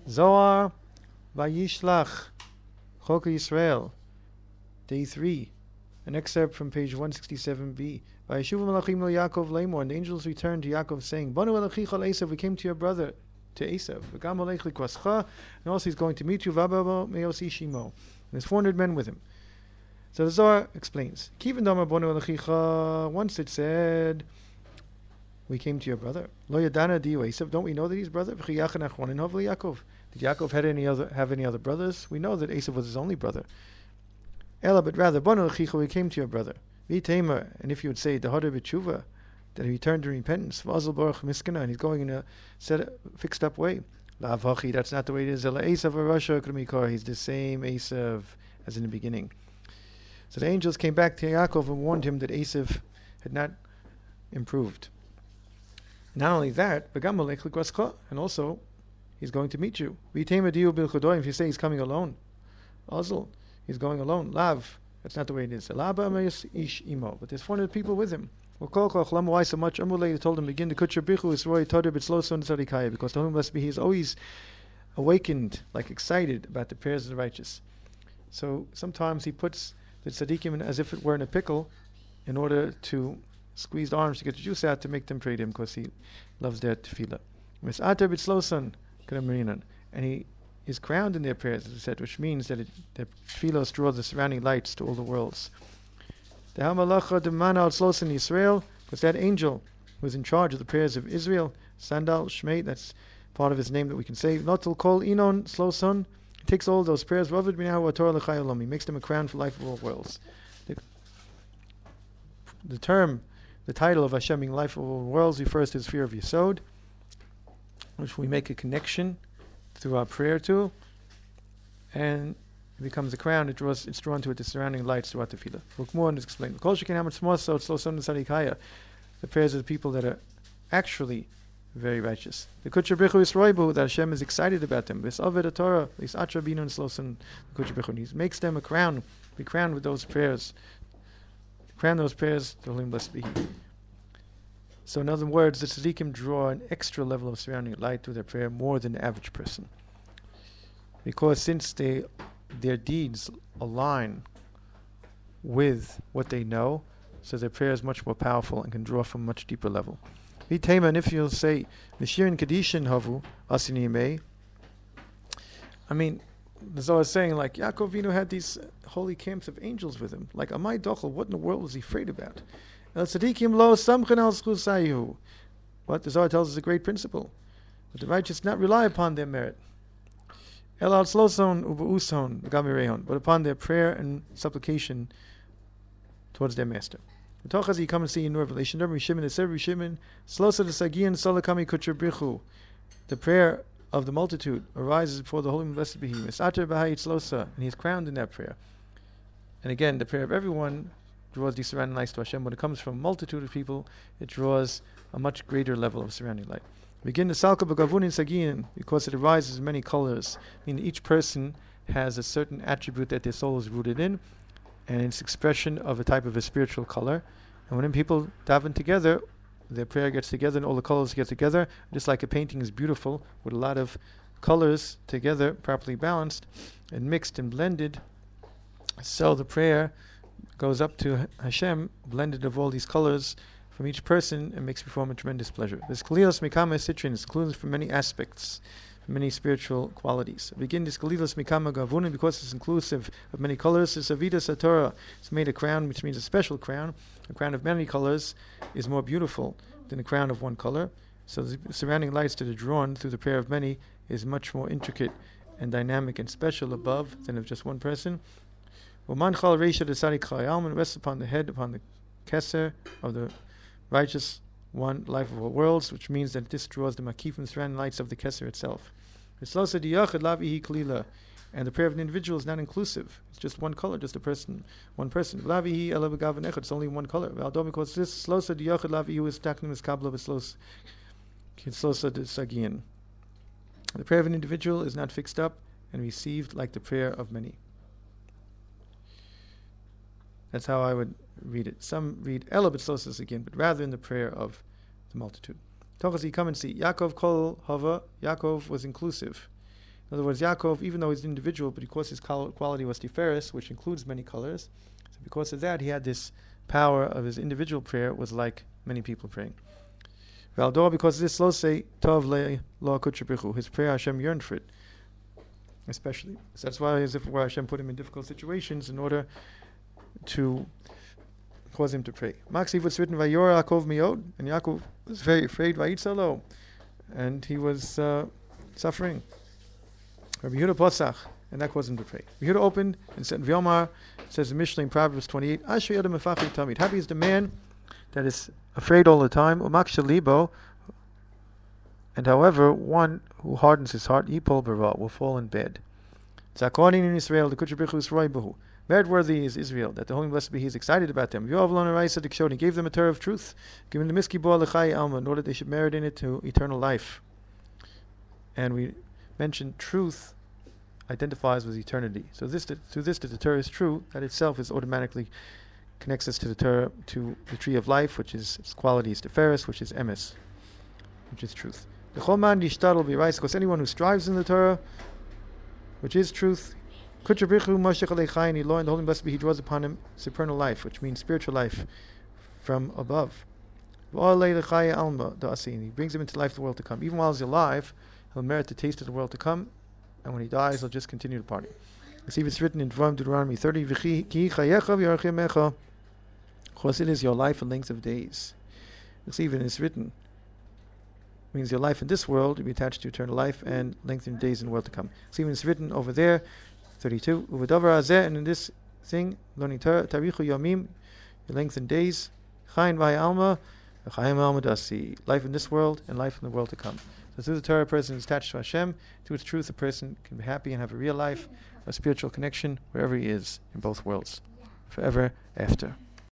Zohar Vayishlach Chok Yisrael, Day 3, an excerpt from page 167b. Vayeshuvu Malachim lo Yaakov Lamor, and the angels returned to Yaakov, saying, Banu Elachicha Esav, we came to your brother, to Esav. V'gam Alech Likwascha, and also he's going to meet you, V'ababa Meosi Shimo. And there's 400 men with him. So the Zohar explains, Kivin Dama Banu Elachicha, once it said, we came to your brother. Lo Yadana Diyu Esav, don't we know that he's brother? V'chiyachan Achronin Hovli Yaakov. Did Yaakov have any other brothers? We know that Esav was his only brother. Ella, but rather, Banu Elachicha, we came to your brother. V'itema, and if you would say, Dehada B'tshuva, that he turned to repentance, V'azal Baruch Miskana, and he's going in a fixed up way. La'avachi, that's not the way it is. Ela Esav Arasha K'mikar, he's the same Esav as in the beginning. So the angels came back to Yaakov and warned him that Esav had not improved. Not only that, and also he's going to meet you. If you say he's coming alone, Azal, he's going alone. Lav, that's not the way it is. But there's 400 people with him. Why so much? They told him, begin to kutcher bichu is roy toder b'tzloson tzadikaya, because the Holy must be, he's always awakened, like excited about the prayers of the righteous. So sometimes he puts the tzaddikim as if it were in a pickle in order to squeeze the arms to get the juice out to make them pray to him, because he loves their tefillah. And he is crowned in their prayers, as I said, which means that the tefillos draw the surrounding lights to all the worlds. The Hamalacha Demana Slosan Israel, because that angel who was in charge of the prayers of Israel, Sandal Shmei, that's part of his name that we can say. Notul Kol Inon Slosan, he takes all those prayers, he makes them a crown for life of all worlds. The title of Hashem being life of all worlds refers to the sphere of Yesod, which we make a connection through our prayer to, and it becomes a crown. It's drawn to it, the surrounding lights throughout the tefillah. Mukmur is explained. The prayers of the people that are actually very righteous. The Kutcher Bichu is roibu, that Hashem is excited about them. This Aved Torah, this Atra Binun Slosan, the Kutcher Bichu. He makes them a crown. Be crowned with those prayers. Crown those prayers, the Holy blessed be He. So in other words, the tzaddikim draw an extra level of surrounding light to their prayer more than the average person. Because since their deeds align with what they know, so their prayer is much more powerful and can draw from a much deeper level. And if you'll say, Mishirin Kadishin Havu, Asini Mei, I mean, the Zohar is saying, like, Yaakov Avinu had these holy camps of angels with him. Like, Amai Dochel, what in the world was he afraid about? El Tzadikim Lo Samchen Al Zchusayu. What the Zohar tells us is a great principle. But the righteous not rely upon their merit. El Al Sloson Ubuuson Gamirehon, but upon their prayer and supplication towards their master. The you come and see in Revelation, the prayer of the multitude arises before the Holy and Blessed be He, and He is crowned in that prayer. And again, the prayer of everyone draws the surrounding lights to Hashem. When it comes from a multitude of people, it draws a much greater level of surrounding light. Begin the Salka B'Gavunin Sagiyin, because it arises in many colors, meaning each person has a certain attribute that their soul is rooted in, and it's expression of a type of a spiritual color. And when people daven together, their prayer gets together and all the colors get together, just like a painting is beautiful with a lot of colors together, properly balanced and mixed and blended. So the prayer goes up to Hashem, blended of all these colors from each person, and makes before him a tremendous pleasure. This Kalilos Mikama Sitrin is included from many aspects, many spiritual qualities. Begin this Kalilos Mikama Gavunin, because it's inclusive of many colors. It's Avida Satora. It's made a crown, which means a special crown. A crown of many colors is more beautiful than a crown of one color. So the surrounding lights that are drawn through the prayer of many is much more intricate and dynamic and special above than of just one person. Umanchal Reisha Desari Chayalman rests upon the head, upon the keser of the righteous one, life of all worlds, which means that this draws the makif and surrounding lights of the keser itself. And the prayer of an individual is not inclusive. It's just one color, just a person, one person. It's only one color. Because this slosa diyachid lavihu is taknim is kabla v'slos sagian. The prayer of an individual is not fixed up and received like the prayer of many. That's how I would read it. Some read ela b'slosas again, but rather in the prayer of the multitude. Tochas, you come and see. Yaakov kol hava. Yaakov was inclusive. In other words, Yaakov, even though he's an individual, but because his quality was Tiferes, which includes many colors, so because of that, he had this power of his individual prayer was like many people praying. Valdor, because of this, lo say tov le lo kutrabichu. His prayer, Hashem yearned for it, especially. So that's why, as if where Hashem put him in difficult situations in order to cause him to pray. Maxiv was written Vayor Yaakov miod, and Yaakov was very afraid. Vayitzalo, and he was suffering. Rabbi Yehuda Posach, and that caused him to pray. Rabbi Yehuda opened and said, Vyomar, says the Mishnah in Proverbs 28, Asher Yodam Mefachim Tamid. Happy is the man that is afraid all the time. Umaksha libo, and however, one who hardens his heart, Yipol Bara, will fall in bed. Zakonin in Israel, the Kutrabichu is Roibahu. Merit-worthy is Israel, that the Holy Blessed be He is excited about them. He gave them a Torah of truth, given the Miski Bo Lechai Alma, in order they should merit in it to eternal life. And we mentioned truth identifies with eternity. So through this that the Torah is true, that itself is automatically connects us to the Torah, to the tree of life, which is its quality is Tiferes, which is Emes, which is truth. The Choman Yishtadol B'Rais, because anyone who strives in the Torah, which is truth, Kutrabrichu Moshe Chalei and the Holy Blessed be He draws upon him supernal life, which means spiritual life from above. And he brings him into life of the world to come. Even while he's alive, he'll merit the taste of the world to come, and when he dies, he'll just continue to party. See if it's written in Deuteronomy 30, because it is your life and length of days. It's even it's written, means your life in this world will be attached to eternal life and length of days in the world to come. See even it's written over there, 32, and in this thing, learning Torah, Tarichu Yomim, your length in days, Chayin V'Hai Alma, Chayim Alma Dasi, life in this world and life in the world to come. So through the Torah, a person is attached to Hashem. Through its truth, a person can be happy and have a real life, a spiritual connection wherever he is in both worlds, forever after.